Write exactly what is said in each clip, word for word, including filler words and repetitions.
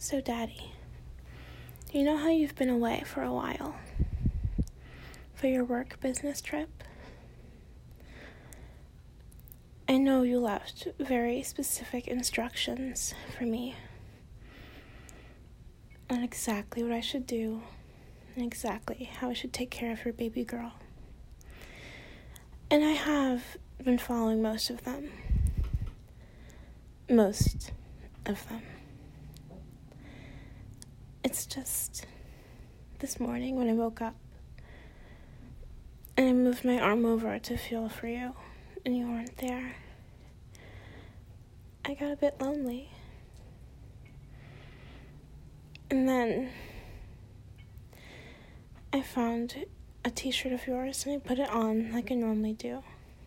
So, Daddy, you know how you've been away for a while? For your work business trip? I know you left very specific instructions for me on exactly what I should do and exactly how I should take care of your baby girl. And I have been following most of them. Most of them. It's just this morning when I woke up and I moved my arm over to feel for you and you weren't there, I got a bit lonely. And then I found a t-shirt of yours and I put it on like I normally do.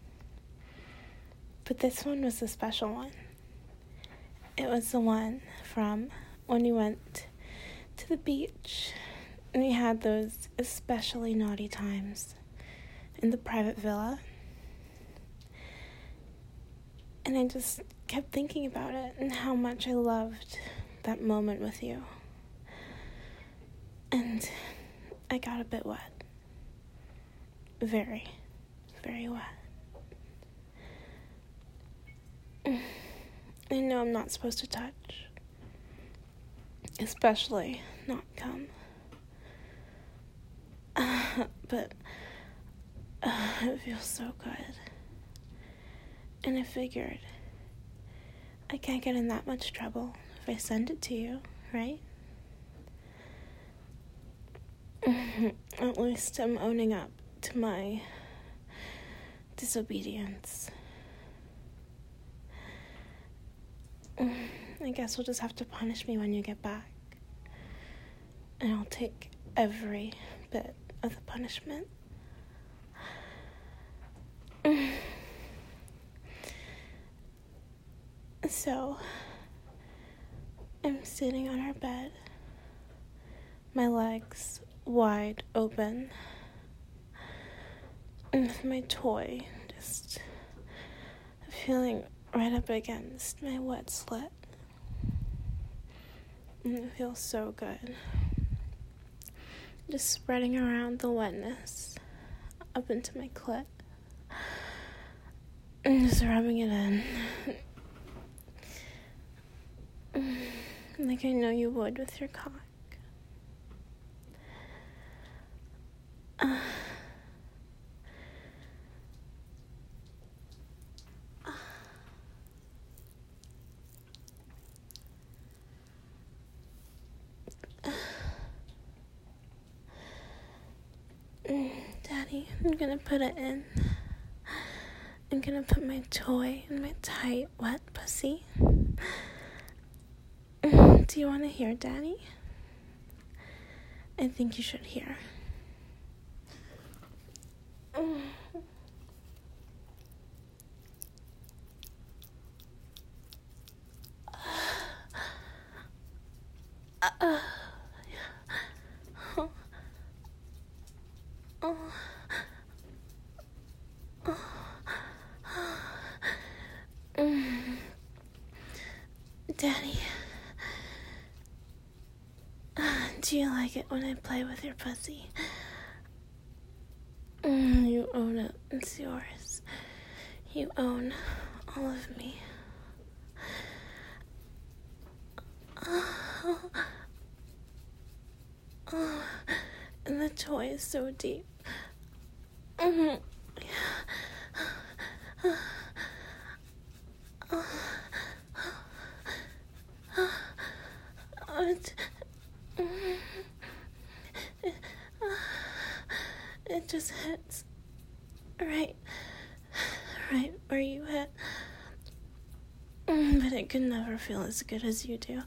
But this one was a special one. It was the one from when you went to the beach and we had those especially naughty times in the private villa. And I just kept thinking about it and how much I loved that moment with you. And I got a bit wet. Very, very wet. I know I'm not supposed to touch. Especially not come. Uh, but uh, it feels so good. And I figured I can't get in that much trouble if I send it to you, right? At least I'm owning up to my disobedience. I guess you'll just have to punish me when you get back. And I'll take every bit of the punishment. So, I'm sitting on our bed, my legs wide open, and with my toy just feeling right up against my wet slit. And it feels so good. Just spreading around the wetness up into my clit. And just rubbing it in. Like I know you would with your cock. Uh, Daddy, I'm gonna put it in. I'm gonna put my toy in my tight, wet pussy. Do you want to hear, Daddy? I think you should hear. Uh, oh. Oh. Daddy, do you like it when I play with your pussy? Mm, you own it. It's yours. You own all of me. Oh. Oh. And the toy is so deep. Mm-hmm. It, it just hits right, right where you hit. But it could never feel as good as you do.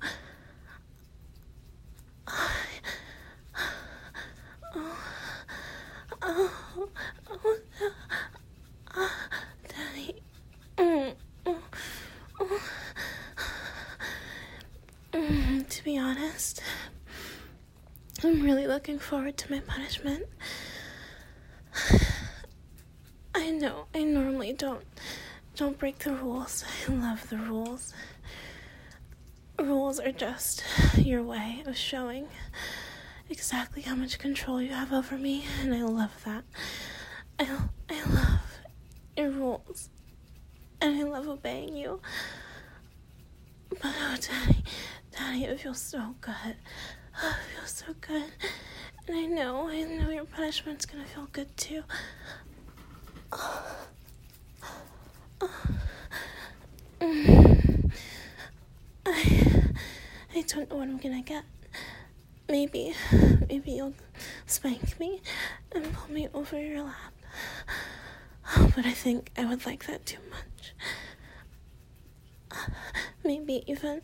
Oh, oh, oh, oh, Daddy. Mm, oh, oh. Mm, to be honest, I'm really looking forward to my punishment. I know, I normally don't, don't break the rules. I love the rules. rules are just your way of showing exactly how much control you have over me, and I love that. I, I love your rules, and I love obeying you. But oh, Daddy, Daddy, it feels so good. Oh, it feels so good. And I know, I know your punishment's gonna feel good too. Oh. Oh. Mm. I, I don't know what I'm gonna get. Maybe, maybe you'll spank me and pull me over your lap. Oh, but I think I would like that too much. Maybe even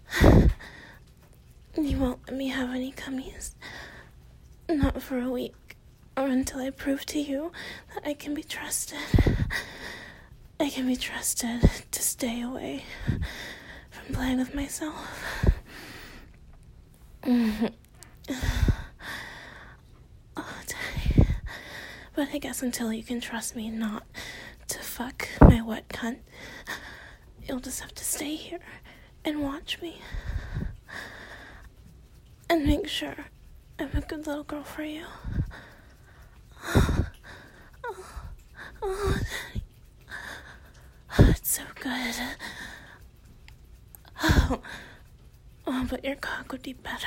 you won't let me have any gummies. Not for a week, or until I prove to you that I can be trusted. I can be trusted to stay away from playing with myself. Mm-hmm. Oh, Daddy. But I guess until you can trust me not to fuck my wet cunt, you'll just have to stay here and watch me. And make sure I'm a good little girl for you. Oh, oh, oh, Daddy. Oh, it's so good. Oh, oh, but your cock would be better.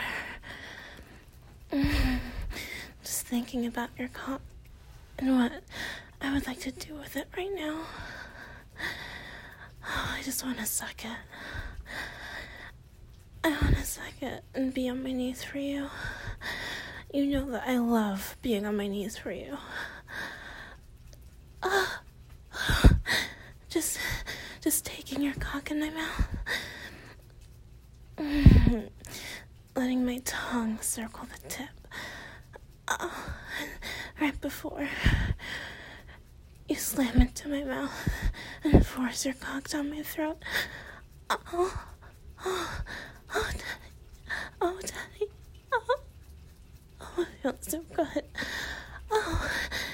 Mm. Just thinking about your cock and what I would like to do with it right now. Oh, I just want to suck it. I want to suck it and be on my knees for you. You know that I love being on my knees for you. Oh, just, just taking your cock in my mouth. Mm. Letting my tongue circle the tip. Oh, and right before you slam into my mouth and force your cock down my throat. Oh, oh, oh, Daddy. Oh, Daddy. Oh, oh, it feels so good. Oh,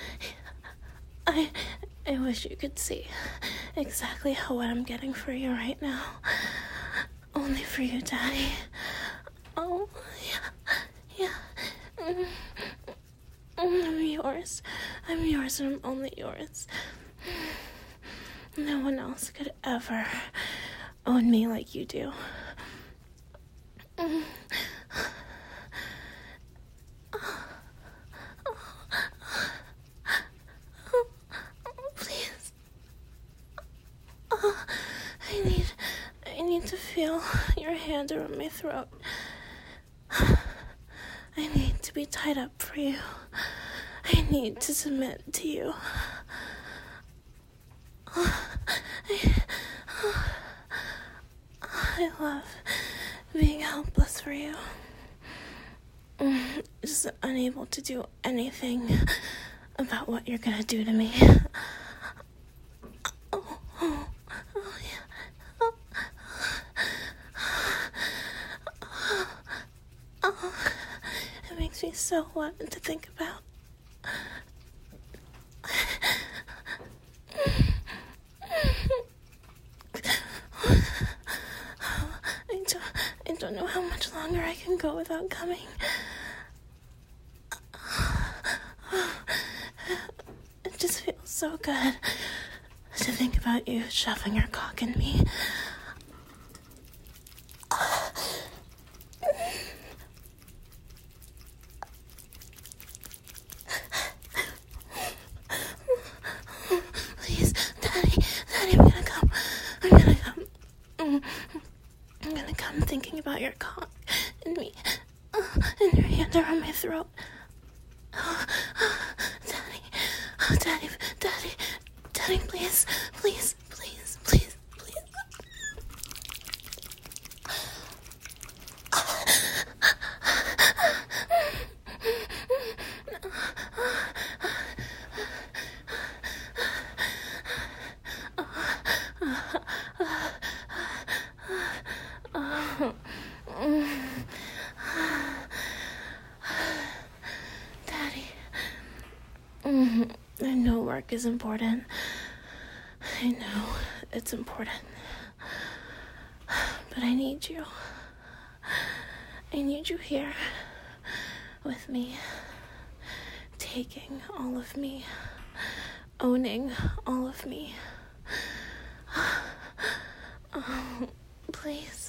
I, I wish you could see exactly how what I'm getting for you right now. Only for you, Daddy. Oh, yeah, yeah. Mm. I'm yours. I'm yours and I'm only yours. No one else could ever own me like you do. Mm. Oh, oh, oh, oh, please. Oh, I need, I need to feel your hand around my throat. I need to be tied up for you. I need to submit to you. I, I love being helpless for you. Just unable to do anything about what you're gonna do to me. Oh, oh, oh yeah. Oh, oh, oh. It makes me so wet to think about. I don't, I don't know how much longer I can go without coming. It just feels so good to think about you shoving your cock in me. Please, Daddy, Daddy, I'm gonna come. I'm gonna come. I'm gonna come thinking about your cock and me, and your hand around my throat. Oh, oh, Daddy, oh, Daddy, Daddy, Daddy, please, please, please, please, please. Daddy, I know work is important. I know it's important. But I need you. I need you here with me, taking all of me, owning all of me. Oh, please.